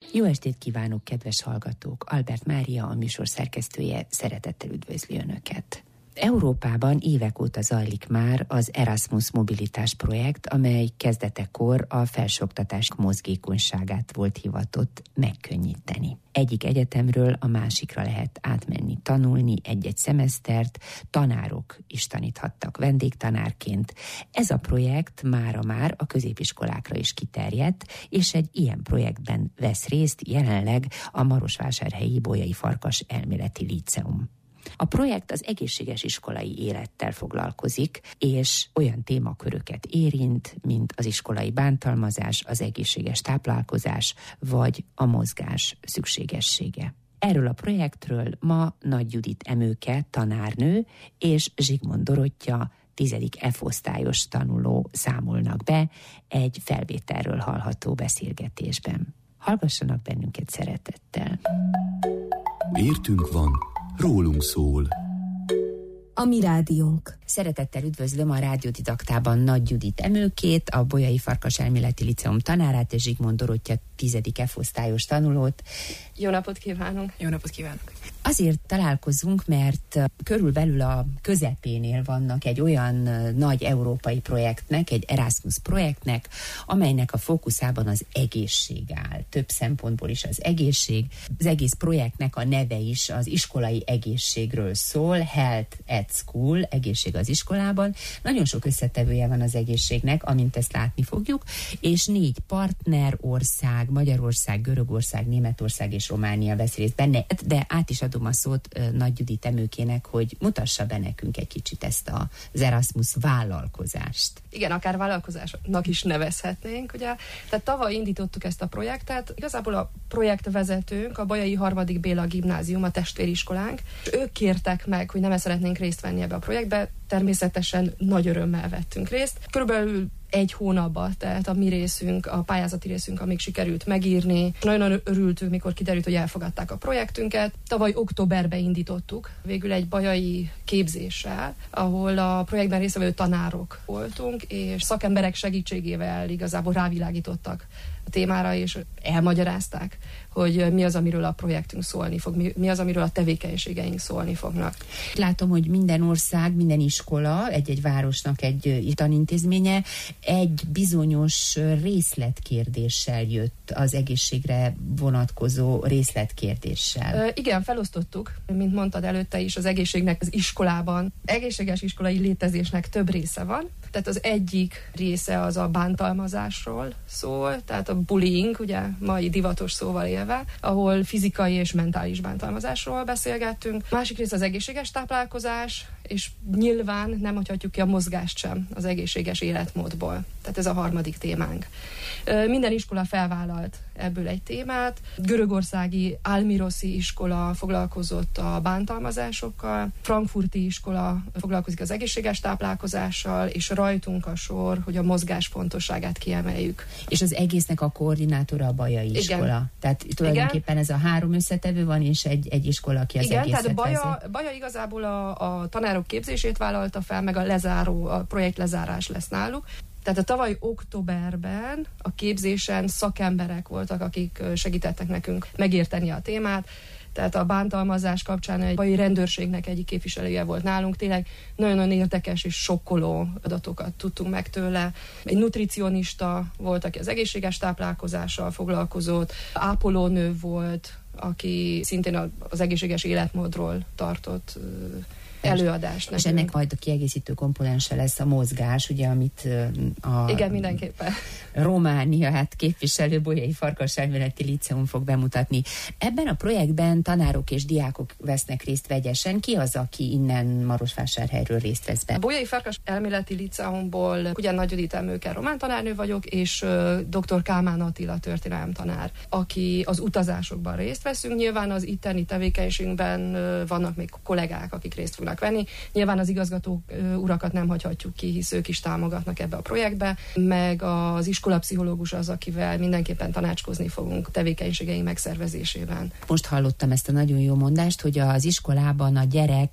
Jó estét kívánok, kedves hallgatók! Albert Mária, a műsor szerkesztője, szeretettel üdvözli Önöket. Európában évek óta zajlik már az Erasmus mobilitás projekt, amely kezdetekor a felsőoktatás mozgékonyságát volt hivatott megkönnyíteni. Egyik egyetemről a másikra lehet átmenni, tanulni egy-egy szemesztert, tanárok is taníthattak vendégtanárként. Ez a projekt mára már a középiskolákra is kiterjedt, és egy ilyen projektben vesz részt jelenleg a marosvásárhelyi Bolyai Farkas Elméleti Líceum. A projekt az egészséges iskolai élettel foglalkozik, és olyan témaköröket érint, mint az iskolai bántalmazás, az egészséges táplálkozás, vagy a mozgás szükségessége. Erről a projektről ma Nagy Judit Emőke tanárnő és Zsigmond Dorottya 10. F-osztályos tanuló számolnak be egy felvételről hallható beszélgetésben. Hallgassanak bennünket szeretettel! Értünk van, rólunk szól. A mi rádiónk. Szeretettel üdvözlöm a rádiódidaktában Nagy Judit Emőkét, a Bolyai Farkas Elméleti Líceum tanárát és Zsigmond Dorottya 10. F-osztályos tanulót. Jó napot kívánunk! Jó napot kívánok! Azért találkozunk, mert körülbelül a közepénél vannak egy olyan nagy európai projektnek, egy Erasmus projektnek, amelynek a fókuszában az egészség áll. Több szempontból is az egészség. Az egész projektnek a neve is az iskolai egészségről szól, Health at School, egészség az iskolában. Nagyon sok összetevője van az egészségnek, amint ezt látni fogjuk, és 4 partner ország, Magyarország, Görögország, Németország és Románia vesz részt benne, de át is adom a szót Nagy Judit Emőkének, hogy mutassa be nekünk egy kicsit ezt az Erasmus vállalkozást. Igen, akár vállalkozásnak is nevezhetnénk, ugye? Tehát tavaly indítottuk ezt a projektet. Igazából a projektvezetőnk, a Bolyai 3. Béla Gimnázium, a testvériskolánk, és ők kértek meg, hogy nem szeretnénk részt venni ebbe a projektbe. Természetesen nagy örömmel vettünk részt. Körülbelül 1 hónapban, tehát a mi részünk, a pályázati részünk, amíg sikerült megírni. Nagyon örültünk, mikor kiderült, hogy elfogadták a projektünket. Tavaly októberben indítottuk, végül egy bajai képzéssel, ahol a projektben résztvevő tanárok voltunk, és szakemberek segítségével igazából rávilágítottak a témára, és elmagyarázták, hogy mi az, amiről a projektünk szólni fog, mi az, amiről a tevékenységeink szólni fognak. Látom, hogy minden ország, minden iskola, egy-egy városnak egy tanintézménye egy bizonyos részletkérdéssel jött, az egészségre vonatkozó részletkérdéssel. Igen, felosztottuk, mint mondtad előtte is, az egészségnek az iskolában. Egészséges iskolai létezésnek több része van. Tehát az egyik része az a bántalmazásról szól, tehát a bullying, ugye mai divatos szóval élve, ahol fizikai és mentális bántalmazásról beszélgettünk. Másik része az egészséges táplálkozás, és nyilván nem hagyhatjuk ki a mozgást sem az egészséges életmódból. Tehát ez a 3. témánk. Minden iskola felvállalt ebből egy témát. Görögországi Almiroszi iskola foglalkozott a bántalmazásokkal, frankfurti iskola foglalkozik az egészséges táplálkozással, és rajtunk a sor, hogy a mozgás fontosságát kiemeljük. És az egésznek a koordinátora a Bajai iskola. Tehát tulajdonképpen ez a 3 összetevő van, és egy iskola, aki az egészet tehát Baja igazából a tanárok képzését vállalta fel, meg a projekt lezárás lesz náluk. Tehát a tavaly októberben a képzésen szakemberek voltak, akik segítettek nekünk megérteni a témát. Tehát a bántalmazás kapcsán egy bajai rendőrségnek egyik képviselője volt nálunk. Tényleg nagyon-nagyon érdekes és sokkoló adatokat tudtunk meg tőle. Egy nutricionista volt, aki az egészséges táplálkozással foglalkozott, ápolónő volt, aki szintén az egészséges életmódról tartott előadást. És ennek majd a kiegészítő komponense lesz a mozgás, ugye, amit igen, mindenképpen. Románia képviselő Bolyai Farkas Elméleti Líceum fog bemutatni. Ebben a projektben tanárok és diákok vesznek részt vegyesen. Ki az, aki innen Marosvásárhelyről részt vesz be? A Bolyai Farkas Elméleti Líceumból ugye Nagy Judit Emőke román tanárnő vagyok, és dr. Kálmán Attila történelemtanár, aki az utazásokban részt veszünk. Nyilván az itteni tevékenységben vannak még kollégák, akik részt fognak venni. Nyilván az igazgató urakat nem hagyhatjuk ki, hisz ők is támogatnak ebbe a projektbe, meg az iskolapszichológus az, akivel mindenképpen tanácskozni fogunk tevékenységeink megszervezésében. Most hallottam ezt a nagyon jó mondást, hogy az iskolában a gyerek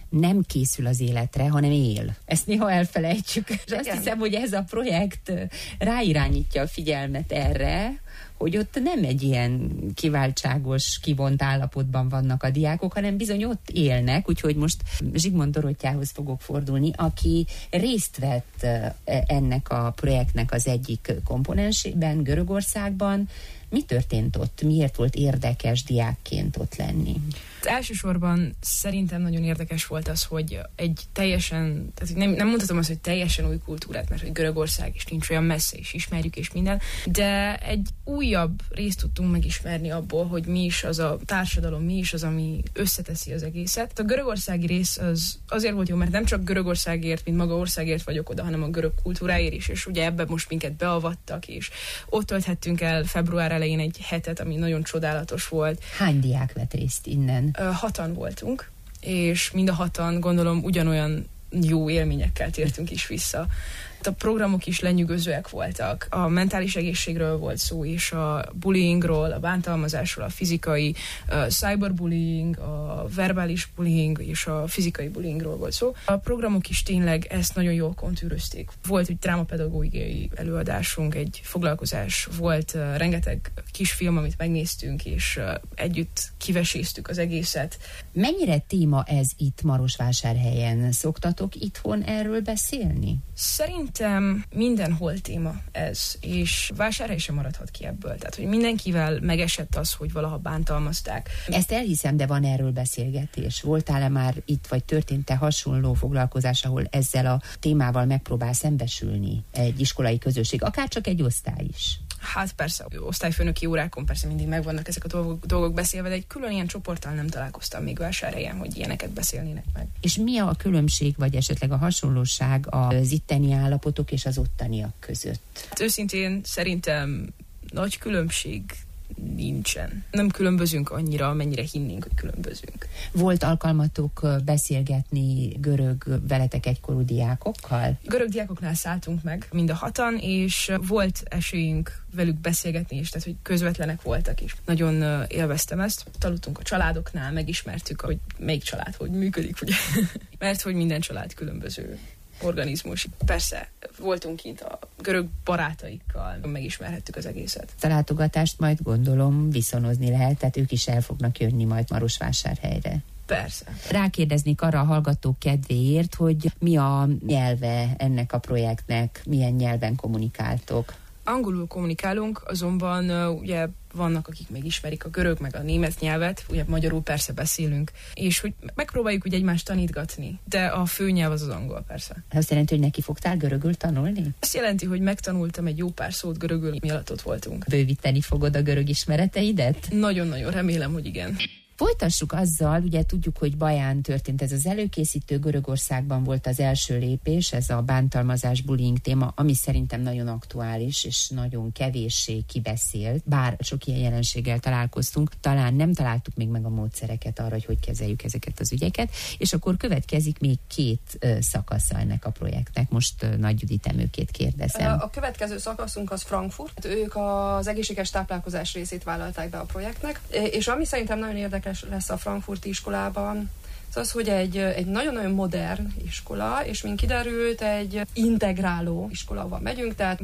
nem készül az életre, hanem él. Ezt néha elfelejtjük. És azt hiszem, hogy ez a projekt ráirányítja a figyelmet erre, hogy ott nem egy ilyen kiváltságos, kivont állapotban vannak a diákok, hanem bizony ott élnek, úgyhogy most Zsigmond Dorottyához fogok fordulni, aki részt vett ennek a projektnek az egyik komponensében, Görögországban. Mi történt ott? Miért volt érdekes diákként ott lenni? Elsősorban szerintem nagyon érdekes volt az, hogy egy teljesen, tehát nem mondhatom azt, hogy teljesen új kultúrát, mert hogy Görögország is nincs olyan messze, és ismerjük és minden, de egy újabb részt tudtunk megismerni abból, hogy mi is az a társadalom, mi is az, ami összeteszi az egészet. A görögországi rész az azért volt jó, mert nem csak Görögországért, mint maga országért vagyok oda, hanem a görög kultúráért is, és ugye ebben most minket beavattak, és ott tölthettünk el február elején egy hetet, ami nagyon csodálatos volt. Hány diák vett részt innen? 6-an voltunk, és mind a 6-an gondolom ugyanolyan jó élményekkel tértünk is vissza. A programok is lenyűgözőek voltak. A mentális egészségről volt szó, és a bullyingról, a bántalmazásról, a fizikai cyberbullying, a verbális bullying és a fizikai bullyingról volt szó. A programok is tényleg ezt nagyon jól kontűrözték. Volt egy drámapedagógiai előadásunk, egy foglalkozás, volt rengeteg kisfilm, amit megnéztünk, és együtt kiveséztük az egészet. Mennyire téma ez itt Marosvásárhelyen? Szoktatok itthon erről beszélni? Szerintem mindenhol téma ez, és Vásárhely sem maradhat ki ebből. Tehát, hogy mindenkivel megesett az, hogy valaha bántalmazták. Ezt elhiszem, de van erről beszélgetés? Voltál-e már itt, vagy történt-e hasonló foglalkozás, ahol ezzel a témával megpróbál szembesülni egy iskolai közösség, akár csak egy osztály is? Hát persze, osztályfőnöki órákon persze mindig megvannak ezek a dolgok beszélve, de egy külön ilyen csoporttal nem találkoztam még Vásárhelyen, hogy ilyeneket beszélnének meg. És mi a különbség, vagy esetleg a hasonlóság az itteni állapotok és az ottaniak között? Hát őszintén szerintem nagy különbség nincsen. Nem különbözünk annyira, amennyire hinnénk, hogy különbözünk. Volt alkalmatok beszélgetni görög veletek egykorú diákokkal? Görög diákoknál szálltunk meg mind a 6-an, és volt esélyünk velük beszélgetni is, tehát hogy közvetlenek voltak is. Nagyon élveztem ezt. Tanultunk a családoknál, megismertük, hogy melyik család hogy működik, ugye? Mert hogy minden család különböző organizmus. Persze, voltunk kint a görög barátaikkal, megismerhettük az egészet. A látogatást majd gondolom viszonozni lehet, tehát ők is el fognak jönni majd Marosvásárhelyre. Persze. Rákérdeznék arra a hallgatók kedvéért, hogy mi a nyelve ennek a projektnek, milyen nyelven kommunikáltok? Angolul kommunikálunk, azonban ugye vannak, akik még ismerik a görög, meg a német nyelvet, ugye magyarul persze beszélünk, és hogy megpróbáljuk ugye egymást tanítgatni, de a főnyelv az angol persze. Azt jelenti, hogy neki fogtál görögül tanulni? Azt jelenti, hogy megtanultam egy jó pár szót görögül, mi alatt ott voltunk. Bővíteni fogod a görög ismereteidet? Nagyon-nagyon remélem, hogy igen. Folytassuk azzal, ugye tudjuk, hogy Baján történt ez az előkészítő, Görögországban volt az első lépés, ez a bántalmazás, bullying téma, ami szerintem nagyon aktuális, és nagyon kevéssé kibeszélt, bár sok ilyen jelenséggel találkoztunk, talán nem találtuk még meg a módszereket arra, hogy kezeljük ezeket az ügyeket, és akkor következik még 2 szakasza ennek a projektnek. Most Nagy Judit Emőkét kérdezem. A következő szakaszunk az Frankfurt. Ők az egészséges táplálkozás részét vállalták be a projektnek, és ami szerintem nagyon érdekes lesz a frankfurti iskolában, az, hogy egy nagyon-nagyon modern iskola, és mint kiderült, egy integráló iskola, ahol megyünk, tehát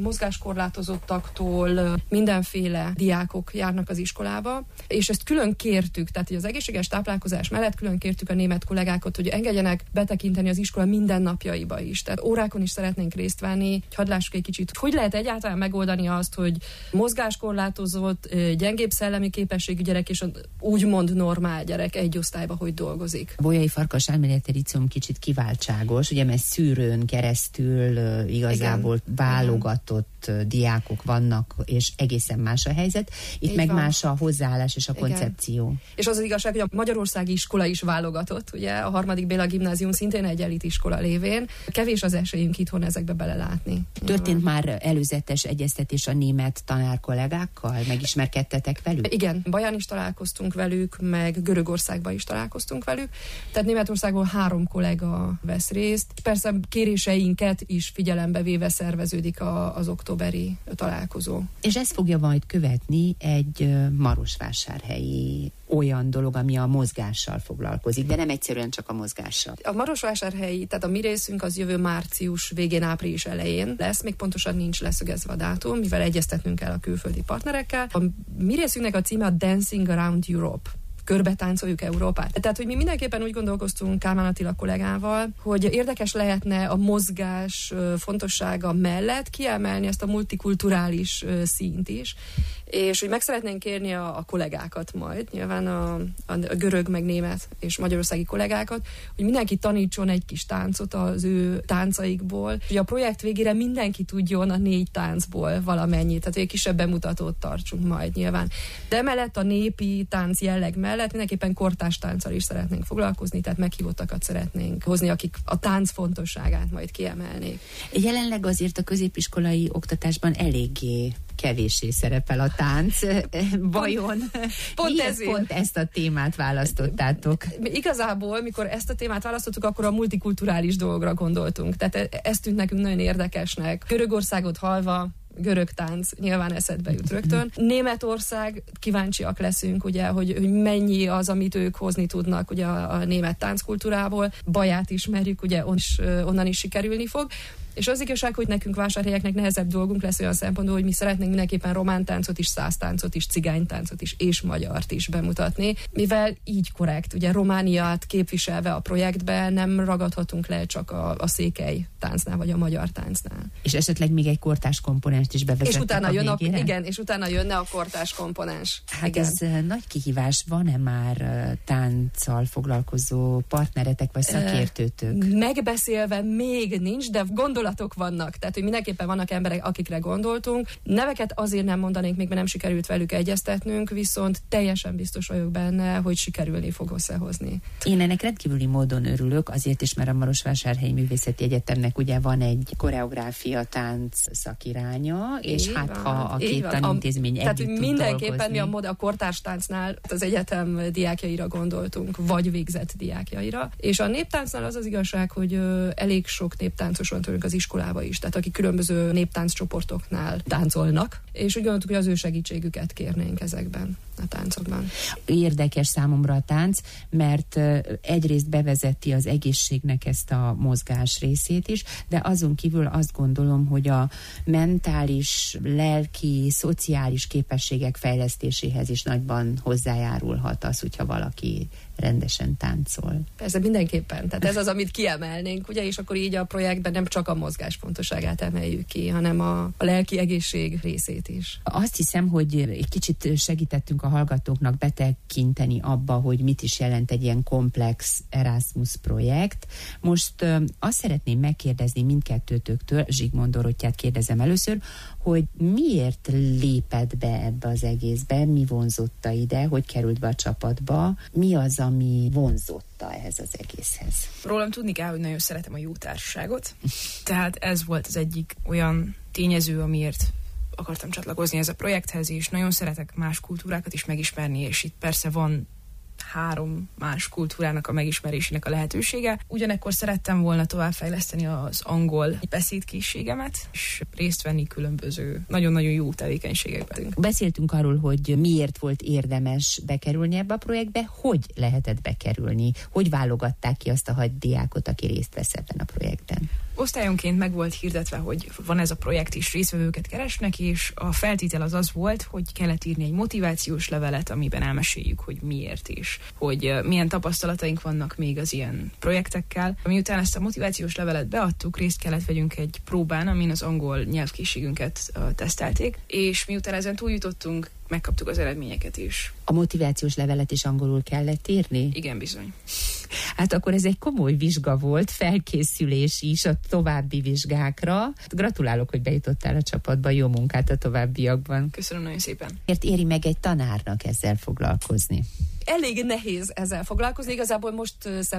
mozgáskorlátozottaktól mindenféle diákok járnak az iskolába, és ezt külön kértük, tehát hogy az egészséges táplálkozás mellett külön kértük a német kollégákat, hogy engedjenek betekinteni az iskola mindennapjaiba is. Tehát órákon is szeretnénk részt venni, hogy hadd lássuk egy kicsit, hogy lehet egyáltalán megoldani azt, hogy mozgáskorlátozott, gyengébb szellemi képességű gyerek és úgymond normál gyerek egy osztályba hogy dolgozik. Bolyai Farkas Elméleti Líceum kicsit kiváltságos, ugye, mert szűrőn keresztül igazából válogatott diákok vannak, és egészen más a helyzet. Itt így meg van. Más a hozzáállás és a koncepció. És az igazság, hogy a magyarországi iskola is válogatott, ugye, a 3. Béla gimnázium szintén egy elit iskola lévén. Kevés az esélyünk itthon ezekbe belelátni. Történt már előzetes egyeztetés a német tanárkollégákkal? Megismerkedtetek velük? Igen, Baján is találkoztunk velük, meg Görögországban is találkoztunk velük, Tehát Németországból 3 kollega vesz részt. Persze kéréseinket is figyelembe véve szerveződik az októberi találkozó. És ezt fogja majd követni egy marosvásárhelyi olyan dolog, ami a mozgással foglalkozik, de nem egyszerűen csak a mozgással. A marosvásárhelyi, tehát a mi részünk az jövő március végén, április elején lesz, még pontosan nincs leszögezve a dátum, mivel egyeztetnünk kell a külföldi partnerekkel. A mi részünknek a címe a Dancing Around Europe. Körbe táncoljuk Európát. Tehát, hogy mi mindenképpen úgy gondolkoztunk Kálmán Attila kollégával, hogy érdekes lehetne a mozgás fontossága mellett kiemelni ezt a multikulturális színt is, és hogy meg szeretnénk kérni a kollégákat majd, nyilván a görög, meg német és magyarországi kollégákat, hogy mindenki tanítson egy kis táncot az ő táncaikból, hogy a projekt végére mindenki tudjon a 4 táncból valamennyit, tehát egy kisebb bemutatót tartsunk majd nyilván. De emellett a népi tánc jelleg mellett mindenképpen kortárs tánccal is szeretnénk foglalkozni, tehát meghívottakat szeretnénk hozni, akik a tánc fontosságát majd kiemelnék. Jelenleg azért a középiskolai oktatásban eléggé kevéssé szerepel a tánc. Vajon pont ezt a témát választottátok? Igazából, mikor ezt a témát választottuk, akkor a multikulturális dolgra gondoltunk. Tehát ez tűnt nekünk nagyon érdekesnek. Görögországot hallva, görög tánc nyilván eszedbe jut rögtön. Németország, kíváncsiak leszünk, ugye, hogy mennyi az, amit ők hozni tudnak ugye a német tánckultúrából. Baját ismerjük, ugye onnan is sikerülni fog. És az igazság, hogy nekünk vásárhelyeknek nehezebb dolgunk lesz olyan szempontból, hogy mi szeretnénk mindenképpen román táncot is, szász táncot is, cigány táncot is, és magyart is bemutatni, mivel így korrekt, ugye Romániát képviselve a projektben nem ragadhatunk le csak a székely táncnál, vagy a magyar táncnál. És esetleg még egy kortárs komponenst is bevezettek és utána a végére? Igen, és utána jönne a kortárs komponens. Hát igen. Ez nagy kihívás. Van-e már tánccal foglalkozó partneretek, vagy szakértőtök? Megbeszélve még nincs, de gondolatok vannak. Tehát, hogy mindenképpen vannak emberek, akikre gondoltunk. Neveket azért nem mondanék még, mert nem sikerült velük egyeztetnünk, viszont teljesen biztos vagyok benne, hogy sikerülni fog összehozni. Én ennek rendkívüli módon örülök, azért is, mert a Marosvásárhelyi Művészeti Egyetemnek ugye van egy koreográfia tánc szakiránya, és hát ha a két tanintézmény együtt tud mindenképpen dolgozni. mi a kortárs táncnál az egyetem diákjaira gondoltunk, vagy végzett diákjaira. És a néptáncnál az az igazság, hogy elég sok néptáncos van tőlünk az iskolába is, tehát akik különböző néptánccsoportoknál táncolnak, és úgy gondoltuk, hogy az ő segítségüket kérnénk ezekben a táncokban. Érdekes számomra a tánc, mert egyrészt bevezeti az egészségnek ezt a mozgás részét is, de azon kívül azt gondolom, hogy a mentális, lelki, szociális képességek fejlesztéséhez is nagyban hozzájárulhat az, hogyha valaki rendesen táncol. Persze, mindenképpen. Tehát ez az, amit kiemelnénk, ugye, és akkor így a projektben nem csak a mozgás fontosságát emeljük ki, hanem a lelki egészség részét is. Azt hiszem, hogy egy kicsit segítettünk a hallgatóknak betekinteni abba, hogy mit is jelent egy ilyen komplex Erasmus projekt. Most azt szeretném megkérdezni mindkettőtöktől, Zsigmond Dorottyát kérdezem először, hogy miért lépett be ebbe az egészbe, mi vonzotta ide, hogy került be a csapatba, mi az, ami vonzotta ehhez az egészhez? Rólam tudni kell, hogy nagyon szeretem a jó társaságot, tehát ez volt az egyik olyan tényező, amiért akartam csatlakozni ez a projekthez, és nagyon szeretek más kultúrákat is megismerni, és itt persze van 3 más kultúrának a megismerésének a lehetősége. Ugyanekkor szerettem volna továbbfejleszteni az angol beszédkészségemet, és részt venni különböző nagyon-nagyon jó tevékenységekben. Beszéltünk arról, hogy miért volt érdemes bekerülni ebbe a projektbe, hogy lehetett bekerülni, hogy válogatták ki azt a 6 diákot, aki részt vesz ebben a projektben. Osztályonként meg volt hirdetve, hogy van ez a projekt is, résztvevőket keresnek, és a feltétel az volt, hogy kellett írni egy motivációs levelet, amiben elmeséljük, hogy miért és hogy milyen tapasztalataink vannak még az ilyen projektekkel. Miután ezt a motivációs levelet beadtuk, részt kellett vegyünk egy próbán, amin az angol nyelvkészségünket tesztelték, és miután ezen túljutottunk, megkaptuk az eredményeket is. A motivációs levelet is angolul kellett írni? Igen, bizony. Hát akkor ez egy komoly vizsga volt, felkészülés is a további vizsgákra. Gratulálok, hogy bejutottál a csapatba, jó munkát a továbbiakban. Köszönöm nagyon szépen. Miért éri meg egy tanárnak ezzel foglalkozni? elég nehéz ezzel foglalkozni. Igazából most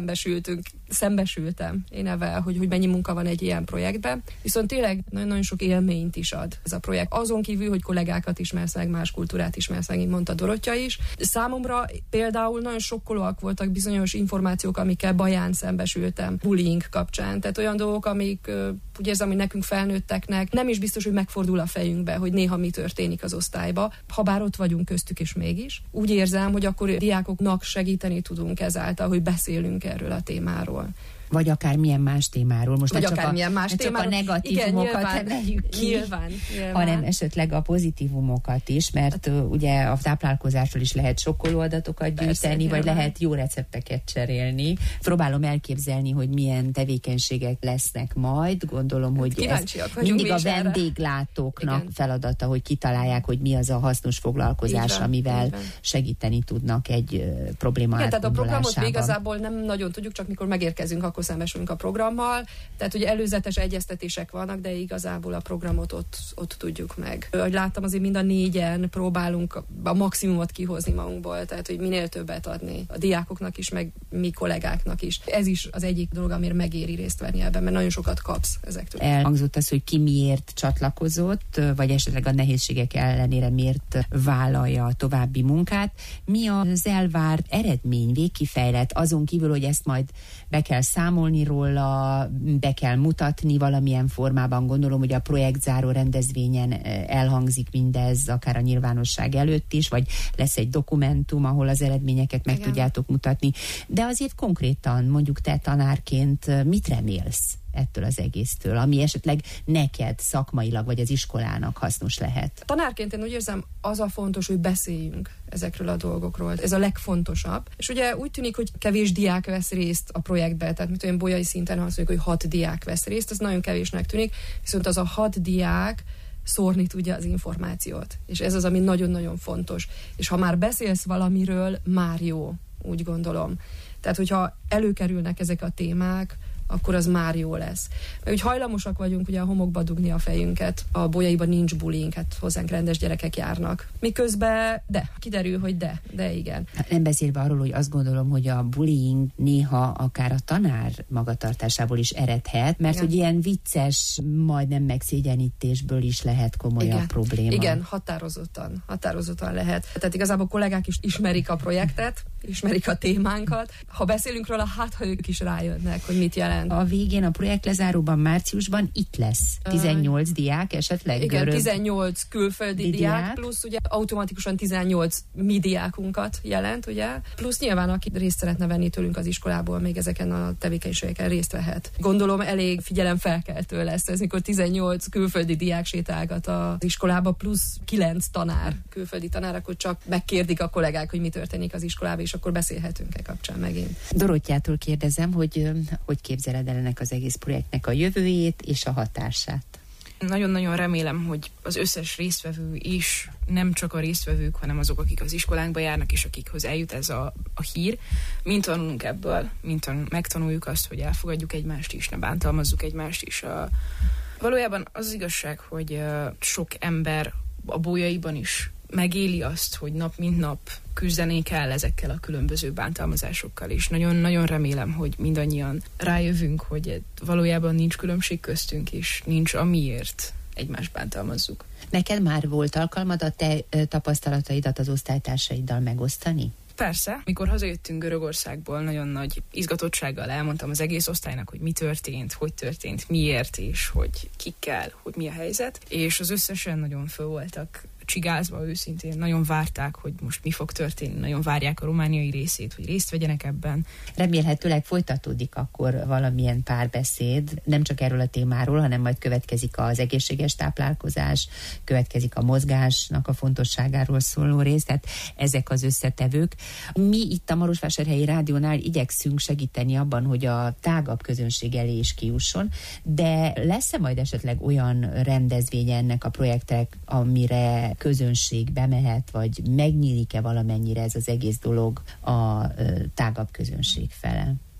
szembesültem én ezzel, hogy mennyi munka van egy ilyen projektben. Viszont tényleg nagyon sok élményt is ad ez a projekt. Azon kívül, hogy kollégákat ismersz meg, más kultúrát ismersz meg, mint mondta Dorottya is. Számomra például nagyon sokkolóak voltak bizonyos információk, amikkel baján szembesültem bullying kapcsán. Tehát olyan dolgok, amik úgy érzem, hogy nekünk felnőtteknek nem is biztos, hogy megfordul a fejünkbe, hogy néha mi történik az osztályba, ha bár ott vagyunk köztük és mégis. Úgy érzem, hogy akkor diákoknak segíteni tudunk ezáltal, hogy beszélünk erről a témáról. Vagy akármilyen más témáról. Most csak a negatívumokat emeljük ki, nyilván. hanem esetleg a pozitívumokat is, mert ugye a táplálkozásról is lehet sokkoló adatokat gyűjteni, vagy lehet jó recepteket cserélni. Próbálom elképzelni, hogy milyen tevékenységek lesznek majd. Gondolom, hogy ez mindig a vendéglátóknak feladata, hogy kitalálják, hogy mi az a hasznos foglalkozás, amivel segíteni tudnak egy probléma átgondolásában. Tehát a programot igazából nem nagyon tudjuk, csak mikor megérkezünk, akkor szembesülünk a programmal, tehát ugye előzetes egyeztetések vannak, de igazából a programot ott tudjuk meg. Ahogy láttam, azért mind a 4-en próbálunk a maximumot kihozni magunkból, tehát hogy minél többet adni a diákoknak is, meg mi kollégáknak is. Ez is az egyik dolog, amire megéri részt venni ebben, mert nagyon sokat kapsz ezektől. Elhangzott az, hogy ki miért csatlakozott, vagy esetleg a nehézségek ellenére miért vállalja a további munkát. Mi az elvárt eredmény, végkifejlet, azon kívül, hogy ezt majd be kell számolni róla, be kell mutatni valamilyen formában. Gondolom, hogy a projektzáró rendezvényen elhangzik mindez, akár a nyilvánosság előtt is, vagy lesz egy dokumentum, ahol az eredményeket meg tudjátok mutatni. De azért konkrétan, mondjuk te tanárként mit remélsz ettől az egésztől, ami esetleg neked szakmailag vagy az iskolának hasznos lehet? Tanárként én úgy érzem, az a fontos, hogy beszéljünk ezekről a dolgokról. Ez a legfontosabb. És ugye úgy tűnik, hogy kevés diák vesz részt a projektben, tehát mint olyan bolyai szinten azt mondjuk, hogy 6 diák vesz részt, ez nagyon kevésnek tűnik, viszont az a 6 diák szórni tudja az információt. És ez az, ami nagyon-nagyon fontos. És ha már beszélsz valamiről, már jó, úgy gondolom. Tehát, hogyha előkerülnek ezek a témák, akkor az már jó lesz. Mert úgy hajlamosak vagyunk ugye a homokba dugni a fejünket, a bolyaiban nincs bullying, hát hozzánk rendes gyerekek járnak. Miközben kiderül, hogy de igen. Nem beszélve arról, hogy azt gondolom, hogy a bullying néha akár a tanár magatartásából is eredhet, mert hogy ilyen vicces, majdnem megszégyenítésből is lehet komolyabb probléma. Igen, határozottan lehet. Tehát igazából kollégák is ismerik a projektet, ismerik a témánkat. Ha beszélünk róla, ha ők is rájönnek, hogy mit jelent. A végén, a projekt lezáróban márciusban itt lesz 18 diák esetleg? Igen, 18 külföldi diák, plusz ugye automatikusan 18 mi diákunkat jelent, ugye? Plusz nyilván, aki részt szeretne venni tőlünk az iskolából, még ezeken a tevékenységeken részt vehet. Gondolom elég figyelemfelkeltő lesz ez, mikor 18 külföldi diák sétálgat az iskolába, plusz 9 tanár, külföldi tanár, akkor csak megkérdik a kollégák, hogy mi történik az iskolában, és akkor beszélhetünk kapcsán megint. Dorottyától kérdezem, hogy képzeled el ennek az egész projektnek a jövőjét és a hatását? Nagyon-nagyon remélem, hogy az összes résztvevő is, nem csak a résztvevők, hanem azok, akik az iskolánkba járnak, és akikhoz eljut ez a hír, mind tanulunk ebből, megtanuljuk azt, hogy elfogadjuk egymást is, ne bántalmazzuk egymást is. Valójában az igazság, hogy sok ember a bolyaiban is megéli azt, hogy nap mint nap küzdeni kell ezekkel a különböző bántalmazásokkal, és nagyon-nagyon remélem, hogy mindannyian rájövünk, hogy valójában nincs különbség köztünk, és nincs amiért egymást bántalmazzuk. Neked már volt alkalmad a te tapasztalataidat az osztálytársaiddal megosztani? Persze, mikor hazajöttünk Görögországból, nagyon nagy izgatottsággal elmondtam az egész osztálynak, hogy mi történt, hogy történt, miért, és hogy kikkel, hogy mi a helyzet, és az összesen nagyon föl voltak csigázva őszintén, nagyon várták, hogy most mi fog történni, nagyon várják a romániai részét, hogy részt vegyenek ebben. Remélhetőleg folytatódik akkor valamilyen párbeszéd, nem csak erről a témáról, hanem majd következik az egészséges táplálkozás, következik a mozgásnak a fontosságáról szóló rész, tehát ezek az összetevők. Mi itt a Marosvásárhelyi Rádiónál igyekszünk segíteni abban, hogy a tágabb közönség elé is kijusson, de lesz-e majd esetleg olyan rendezvény ennek a projektek, amire közönség bemehet, vagy megnyílik-e valamennyire ez az egész dolog a tágabb közönség fele?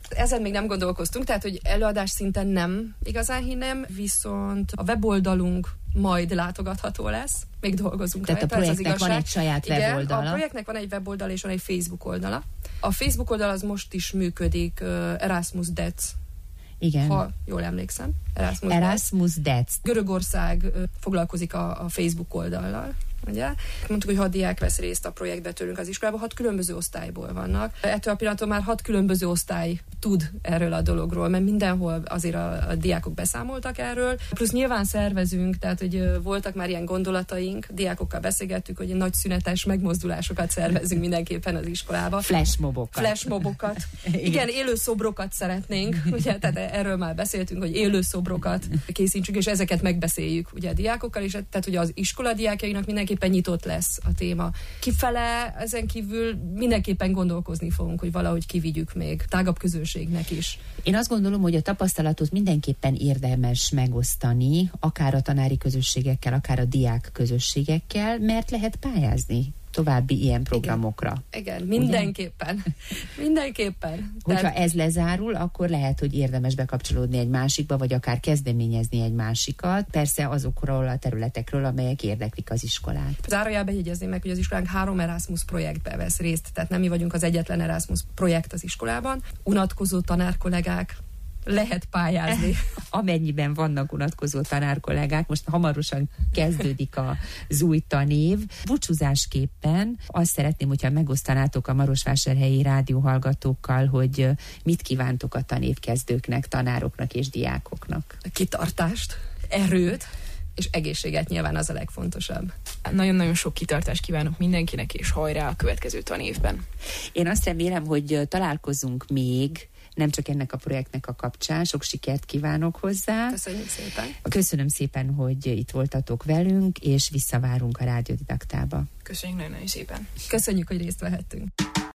Ezen még nem gondolkoztunk, tehát, hogy előadás szinten nem igazán hinnem, viszont a weboldalunk majd látogatható lesz. Még dolgozunk tehát rajta. A projektnek van egy saját weboldala. Igen, a projektnek van egy weboldala és van egy Facebook oldala. A Facebook oldal az most is működik, Erasmus Dec. Igen. Ha jól emlékszem. Erasmus Dec. Görögország foglalkozik a Facebook oldallal. Ugye? Mondtuk, hogy 6 diák vesz részt a projektbe tőlünk az iskolában, 6 különböző osztályból vannak. Ettől a pillanattól már 6 különböző osztály tud erről a dologról, mert mindenhol azért a diákok beszámoltak erről. Plusz nyilván szervezünk, tehát hogy voltak már ilyen gondolataink, diákokkal beszélgettük, hogy nagy szünetes megmozdulásokat szervezünk mindenképpen az iskolába. Flashmobokat. Igen, élő szobrokat szeretnénk, ugye, tehát erről már beszéltünk, hogy élő szobrokat készítsünk, és ezeket megbeszéljük ugye a diákokkal, és tehát hogy az iskola diákjainak mindenképpen nyitott lesz a téma. Kifele ezen kívül mindenképpen gondolkozni fogunk, hogy valahogy kivigyük még tágabb közönségnek is. Én azt gondolom, hogy a tapasztalatot mindenképpen érdemes megosztani, akár a tanári közösségekkel, akár a diák közösségekkel, mert lehet pályázni további ilyen programokra. Igen, mindenképpen. Mindenképpen. Hogyha ez lezárul, akkor lehet, hogy érdemes bekapcsolódni egy másikba, vagy akár kezdeményezni egy másikat, persze azokról a területekről, amelyek érdeklik az iskolát. Zárójelben jegyezném meg, hogy az iskolánk 3 Erasmus projektbe vesz részt, tehát nem mi vagyunk az egyetlen Erasmus projekt az iskolában. Unatkozó tanárkollégák, lehet pályázni. Amennyiben vannak unatkozó tanárkollégák, most hamarosan kezdődik az új tanév. Búcsúzásképpen azt szeretném, hogyha megosztanátok a marosvásárhelyi rádióhallgatókkal, hogy mit kívántok a tanévkezdőknek, tanároknak és diákoknak. Kitartást, erőt, és egészséget nyilván az a legfontosabb. Nagyon-nagyon sok kitartást kívánok mindenkinek, és hajrá a következő tanévben. Én azt remélem, hogy találkozunk még, nem csak ennek a projektnek a kapcsán. Sok sikert kívánok hozzá. Köszönjük szépen. Köszönöm szépen, hogy itt voltatok velünk, és visszavárunk a Rádiódidaktába. Köszönjük nagyon szépen. Köszönjük, hogy részt vehettünk.